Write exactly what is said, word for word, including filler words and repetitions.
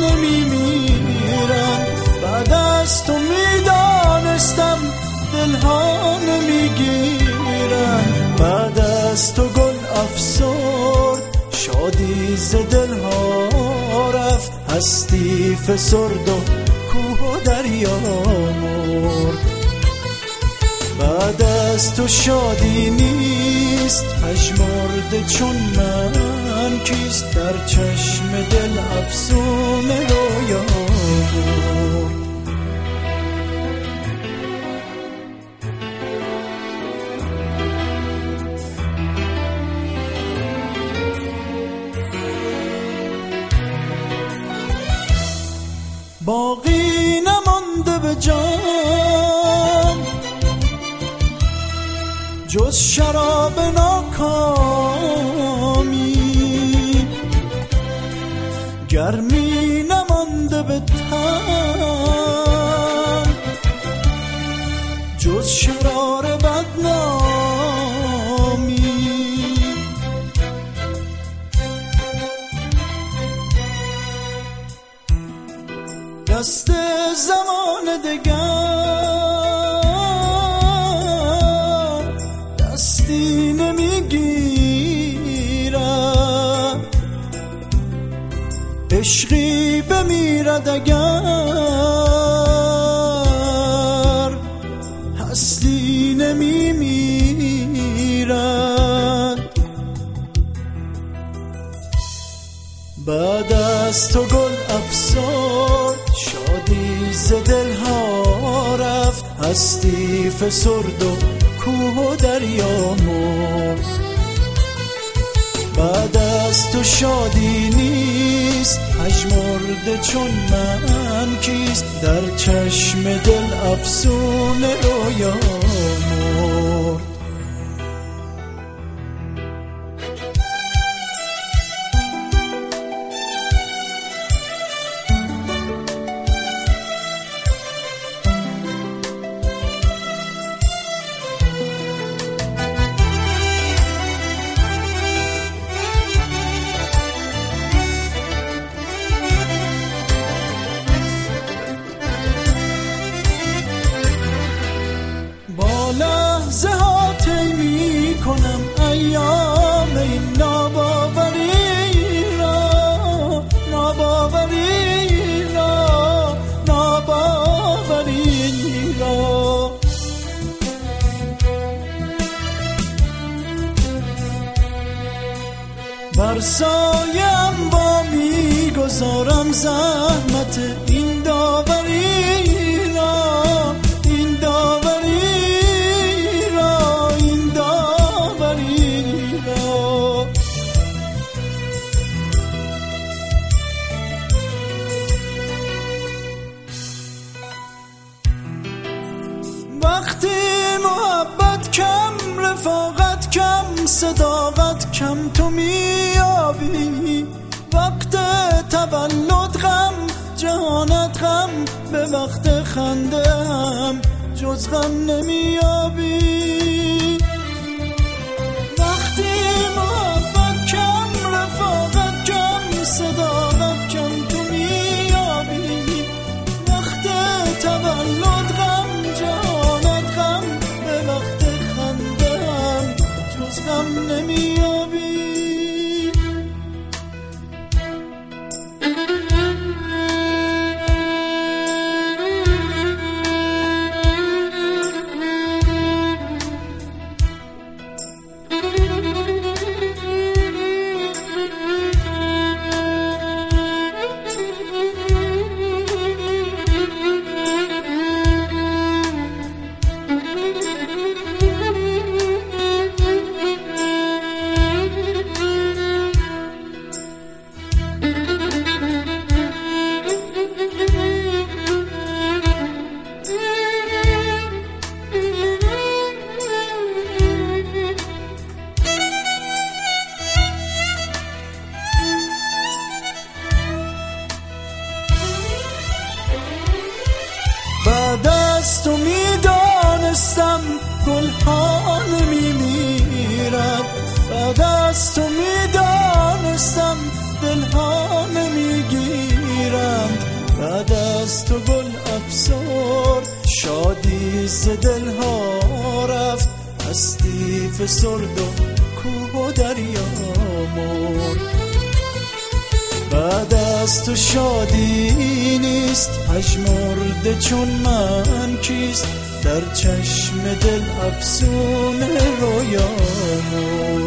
نمیمیرن. بعد از تو میدانستم دلها نمیگیرن. بعد از تو گل افسرد شادی ز دلها رفت. هستی فسرد و کوه و دریا مرد. بعد از تو شادی نیست پژمرده چون من کیست. در چشم دل افسون رویا مرد. باقی نمانده به جان جز شراب ناکامی. گرمی نمانده به تن جز شرار بدنامی. دست زمان دگر دستی نمیگیرد. عشقی بمیرد اگر هستی نمیمیرد. بعد از تو گل افسرد شادی ز دلها رفت. هستی فسرد و کوه و دریا مرد. بعد از تو شادی نیست پژمرده چون من کیست. در چشم دل افسون رویا مرد. لحظه ها طی می کنم ایام این ناباوری را. ناباوری را ناباوری را. بر سایم با می گذارم زحمت این داوری را. این داوری وقتی محبت کم رفاقت کم صداقت کم تو میابی. وقت تولد غم جهانت غم به وقت خنده هم جز غم نمیابی. وقتی محبت کم رفاقت کم صداقت کم تو میابی. وقت تولد غم جهانت غم به وقت خنده هم جز غم نمیابی. بعد از تو میدانستم گلها نمیمیرد. بعد از تو میدانستم دلها نمیگیرد. میرند، بعد از تو گل افسرد، شادی ز دلها رفت، هستی فسرد و کوه و دریا مرد. بعد از تو شادی نیست، پژمرده چون من کیست، در چشم دل افسون رویا مرد.